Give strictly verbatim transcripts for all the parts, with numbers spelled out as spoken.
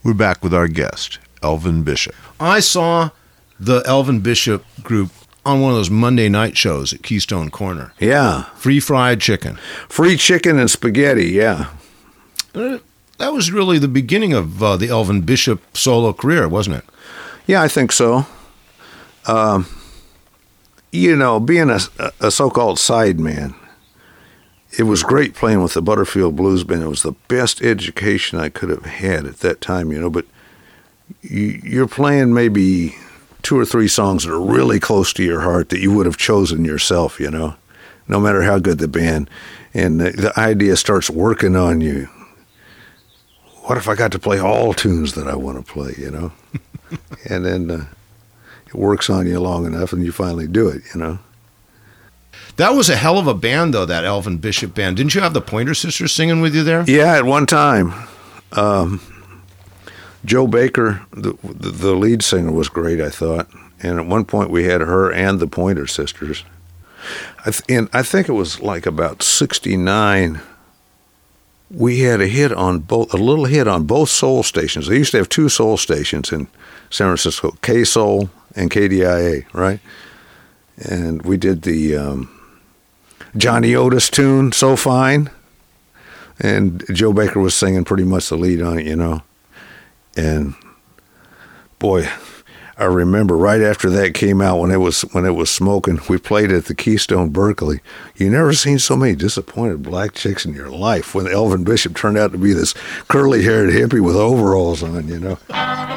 We're back with our guest, Elvin Bishop. I saw the Elvin Bishop group on one of those Monday night shows at Keystone Corner. Yeah. Free fried chicken. Free chicken and spaghetti, yeah. Uh, that was really the beginning of uh, the Elvin Bishop solo career, wasn't it? Yeah, I think so. Um, you know, being a, a so-called sideman, it was great playing with the Butterfield Blues Band. It was the best education I could have had at that time, you know, but you, you're playing maybe two or three songs that are really close to your heart that you would have chosen yourself, you know, no matter how good the band. And the, the idea starts working on you. What if I got to play all tunes that I want to play, you know? And then uh, it works on you long enough and you finally do it, you know? That was a hell of a band, though, that Elvin Bishop band. Didn't you have the Pointer Sisters singing with you there? Yeah, at one time. Um, Joe Baker, the, the lead singer, was great, I thought. And at one point we had her and the Pointer Sisters. I th- and I think it was like about sixty-nine. We had a hit on both, a little hit on both soul stations. They used to have two soul stations in San Francisco, K-Soul and K D I A, right? And we did the um, Johnny Otis tune, So Fine. And Joe Baker was singing pretty much the lead on it, you know. And boy, I remember right after that came out, when it was when it was smoking, we played at the Keystone Berkeley. You never seen so many disappointed black chicks in your life when Elvin Bishop turned out to be this curly-haired hippie with overalls on, you know.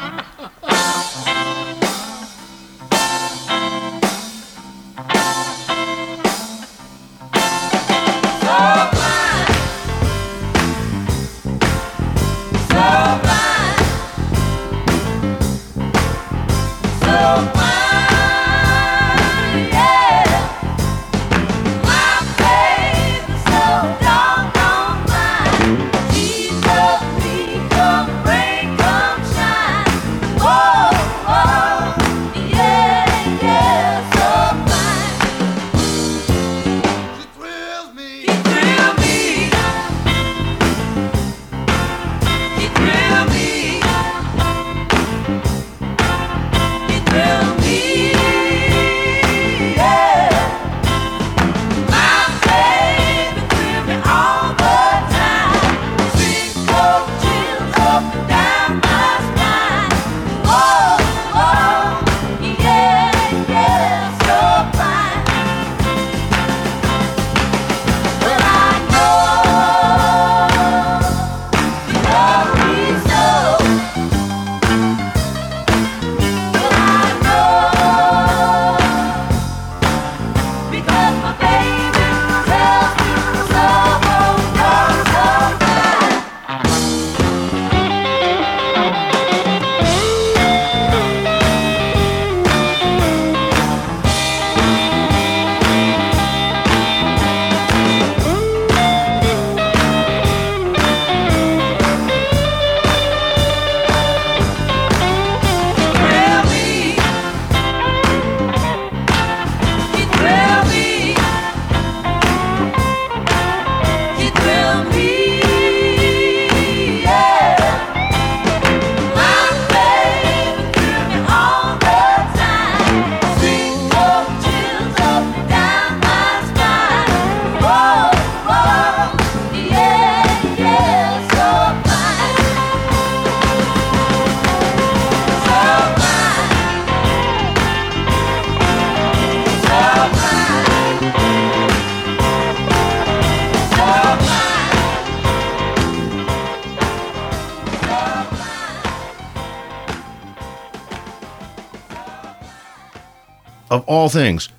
Of all things,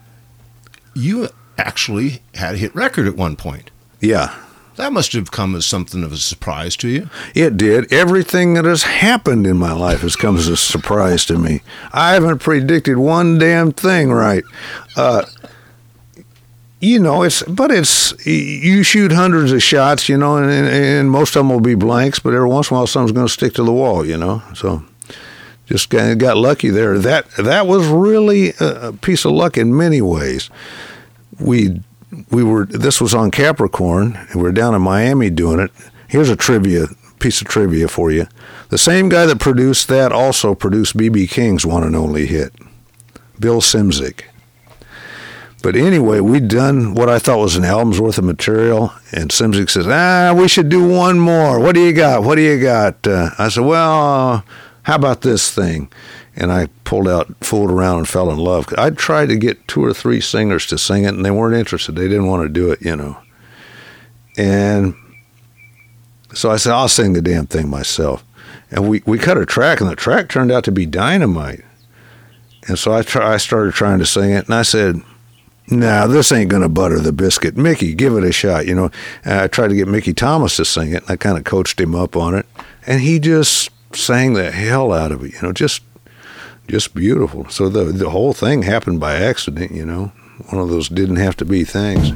you actually had a hit record at one point. Yeah. That must have come as something of a surprise to you. It did. Everything that has happened in my life has come as a surprise to me. I haven't predicted one damn thing right. Uh, you know, it's but it's you shoot hundreds of shots, you know, and, and most of them will be blanks, but every once in a while something's going to stick to the wall, you know. So just got, got lucky there. That that was really a piece of luck in many ways. We we were this was on Capricorn, and we were down in Miami doing it. Here's a trivia piece of trivia for you. The same guy that produced that also produced B B King's one and only hit, Bill Szymczyk. But anyway, we'd done what I thought was an album's worth of material, and Szymczyk says, ah, we should do one more. What do you got? What do you got? Uh, I said, well, uh, how about this thing? And I pulled out, fooled around, and fell in love. I tried to get two or three singers to sing it, and they weren't interested. They didn't want to do it, you know. And so I said, I'll sing the damn thing myself. And we, we cut a track, and the track turned out to be dynamite. And so I, try, I started trying to sing it, and I said, nah, this ain't going to butter the biscuit. Mickey, give it a shot, you know. And I tried to get Mickey Thomas to sing it, and I kind of coached him up on it. And he just sang the hell out of it, you know, just just beautiful. So the the whole thing happened by accident, you know. One of those didn't have to be things.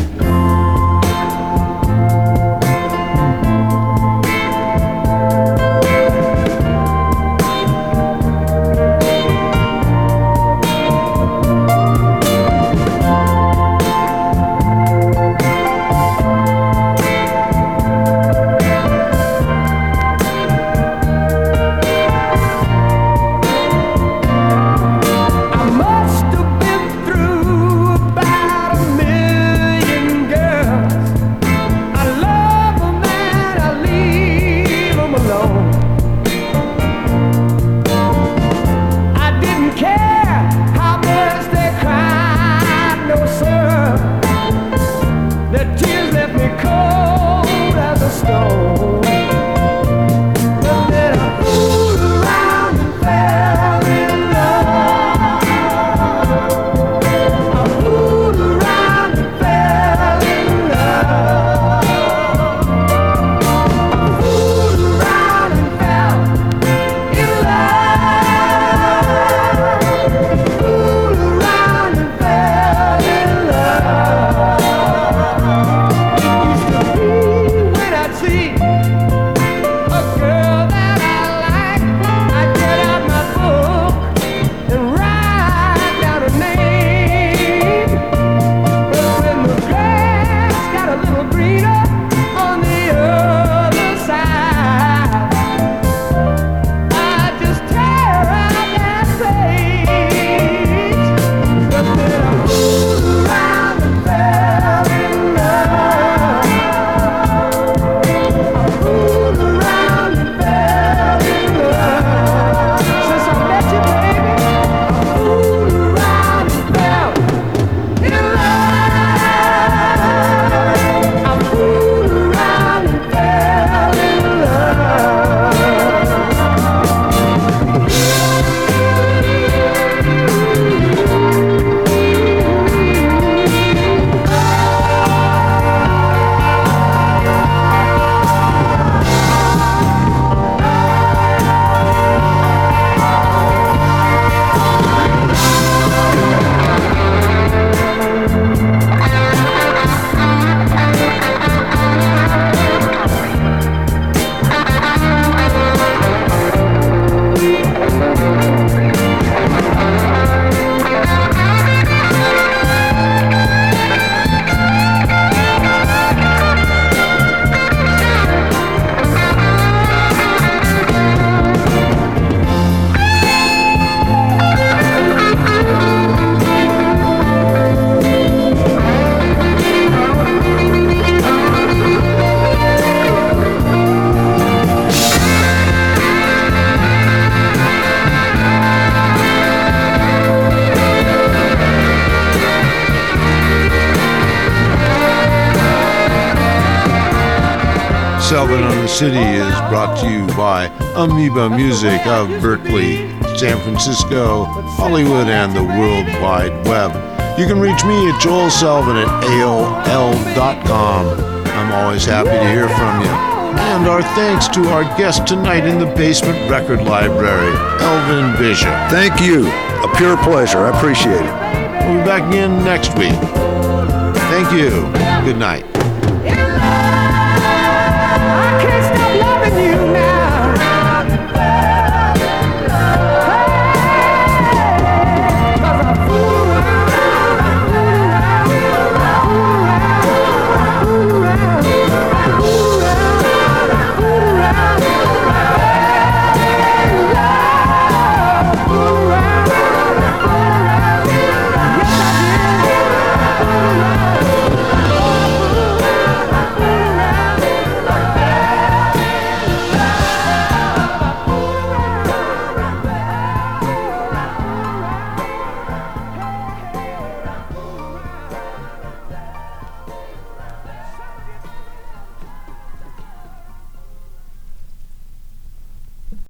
Selvin on the City is brought to you by Amoeba Music of Berkeley, San Francisco, Hollywood, and the World Wide Web. You can reach me at joel selvin at A O L dot com. I'm always happy to hear from you. And our thanks to our guest tonight in the Basement Record Library, Elvin Bishop. Thank you. A pure pleasure. I appreciate it. We'll be back again next week. Thank you. Good night.